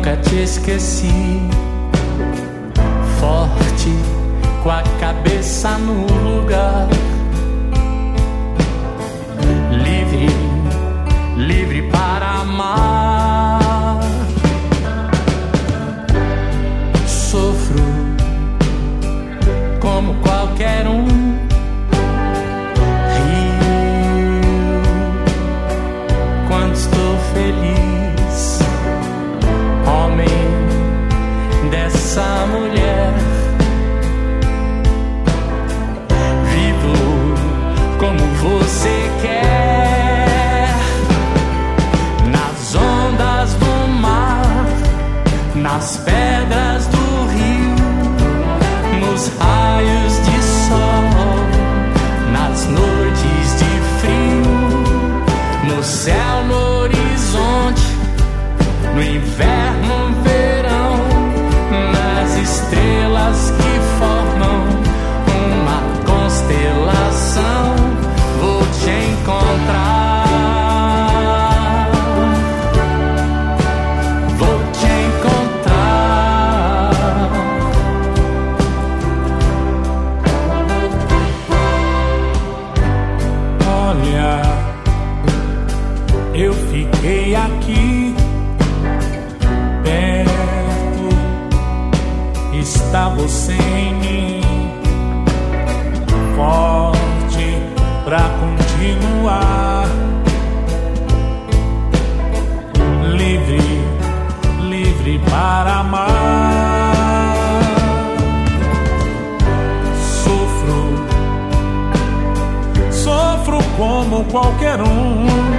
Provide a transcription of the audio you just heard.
nunca te esqueci. Forte, com a cabeça no lugar. Livre, livre para amar. Sofro como qualquer um. Rio quando estou feliz. Homem dessa mulher. Vivo como você quer. Nas ondas do mar, nas pedras do rio, nos raios de sol, nas noites de frio, no céu, no horizonte, no inverno, no verão, nas estrelas que formam uma constelação, vou te encontrar. Vou te encontrar. Olha, eu fiquei aqui perto, está você em mim, forte pra continuar, livre, livre para amar. Sofro, sofro como qualquer um.